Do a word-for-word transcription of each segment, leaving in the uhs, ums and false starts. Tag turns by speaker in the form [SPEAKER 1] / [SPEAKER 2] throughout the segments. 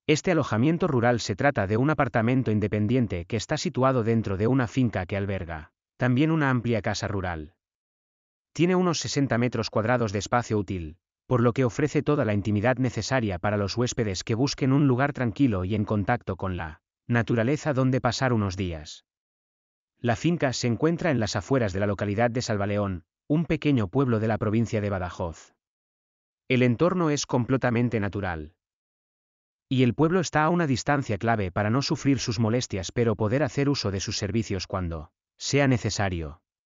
[SPEAKER 1] Este alojamiento rural se trata de un apartamento independiente que está situado dentro de una finca que alberga también una amplia casa rural. Tiene unos sesenta metros cuadrados de espacio útil, por lo que ofrece toda la intimidad necesaria para los huéspedes que busquen un lugar tranquilo y en contacto con la naturaleza donde pasar unos días. La finca se encuentra en las afueras de la localidad de Salvaleón, un pequeño pueblo de la provincia de Badajoz. El entorno es completamente natural. Y el pueblo está a una distancia clave para no sufrir sus molestias pero poder hacer uso de sus servicios cuando sea necesario.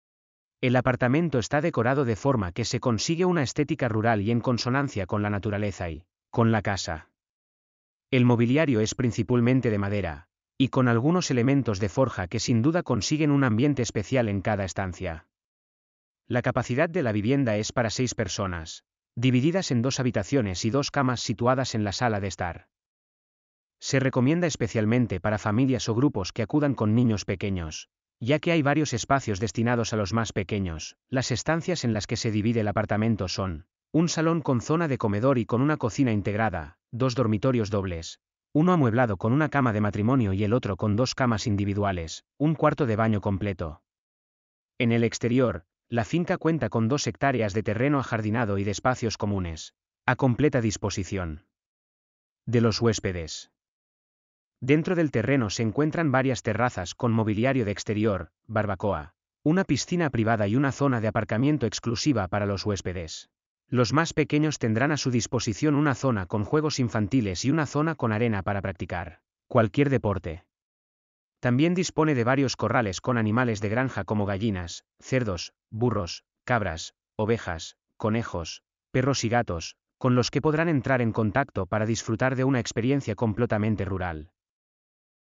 [SPEAKER 1] El apartamento está decorado de forma que se consigue una estética rural y en consonancia con la naturaleza y con la casa. El mobiliario es principalmente de madera, y con algunos elementos de forja que sin duda consiguen un ambiente especial en cada estancia. La capacidad de la vivienda es para seis personas, divididas en dos habitaciones y dos camas situadas en la sala de estar. Se recomienda especialmente para familias o grupos que acudan con niños pequeños, ya que hay varios espacios destinados a los más pequeños. Las estancias en las que se divide el apartamento son un salón con zona de comedor y con una cocina integrada, dos dormitorios dobles, uno amueblado con una cama de matrimonio y el otro con dos camas individuales, un cuarto de baño completo. En el exterior, la finca cuenta con dos hectáreas de terreno ajardinado y de espacios comunes, a completa disposición de los huéspedes. Dentro del terreno se encuentran varias terrazas con mobiliario de exterior, barbacoa, una piscina privada y una zona de aparcamiento exclusiva para los huéspedes. Los más pequeños tendrán a su disposición una zona con juegos infantiles y una zona con arena para practicar cualquier deporte. También dispone de varios corrales con animales de granja como gallinas, cerdos, burros, cabras, ovejas, conejos, perros y gatos, con los que podrán entrar en contacto para disfrutar de una experiencia completamente rural.